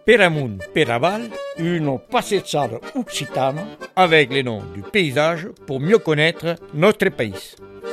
Per amunt, per aval, une passeggiata occitane avec les noms du paysage pour mieux connaître notre pays.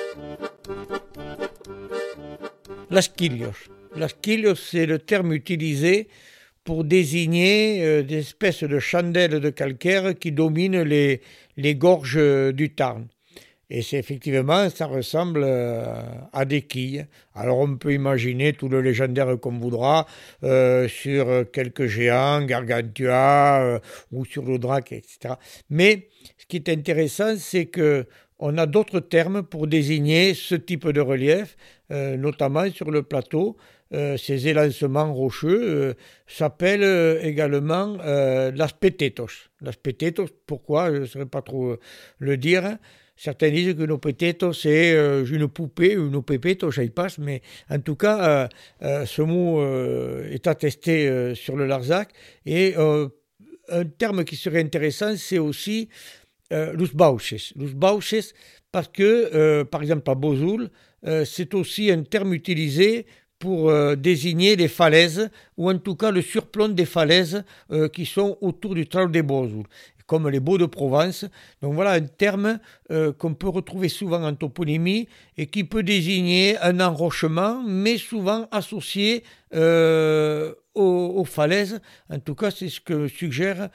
Las quillos. Las quillos, c'est le terme utilisé pour désigner des espèces de chandelles de calcaire qui dominent les gorges du Tarn. Et c'est effectivement, ça ressemble à des quilles. Alors on peut imaginer tout le légendaire qu'on voudra sur quelques géants, Gargantua ou sur le drac, etc. Mais ce qui est intéressant, c'est que on a d'autres termes pour désigner ce type de relief, notamment sur le plateau. Ces élancements rocheux s'appellent également las petetos. Las petetos, pourquoi? Je ne saurais pas trop le dire. Certains disent que nos petetos, c'est une poupée, ou nos pepetos, ça y passe, mais en tout cas, ce mot est attesté sur le Larzac. Et un terme qui serait intéressant, c'est aussi los bauches. Los bauches, parce que, par exemple, à Bozoul, c'est aussi un terme utilisé pour désigner les falaises, ou en tout cas le surplomb des falaises qui sont autour du Trau de Bozoul, comme les Baux de Provence. Donc voilà un terme qu'on peut retrouver souvent en toponymie et qui peut désigner un enrochement, mais souvent associé aux falaises. En tout cas, c'est ce que suggère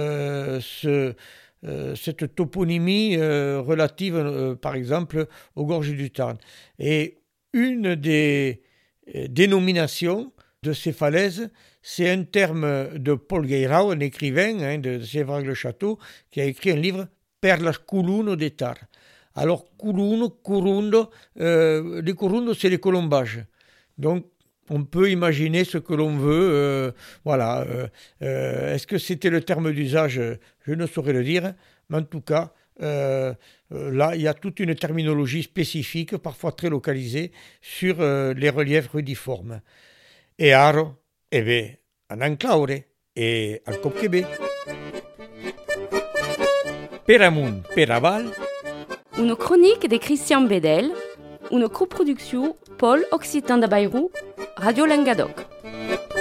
cette toponymie relative, par exemple, aux gorges du Tarn. Et une des dénominations de ces falaises, c'est un terme de Paul Gueirao, un écrivain de Sévrac-le-Château, qui a écrit un livre Perlas Culuno de Tar. Alors, Culuno, Curundo, les Curundo, c'est les colombages. Donc, on peut imaginer ce que l'on veut. Est-ce que c'était le terme d'usage? Je ne saurais le dire. Mais en tout cas, là, il y a toute une terminologie spécifique, parfois très localisée, sur les reliefs rudiformes. Et aro, en enclaure, et al copquebe. Per amunt, per aval. Une chronique de Christian Bedel, une coproduction Pôle Occitan de Bayrou, Radio Languedoc.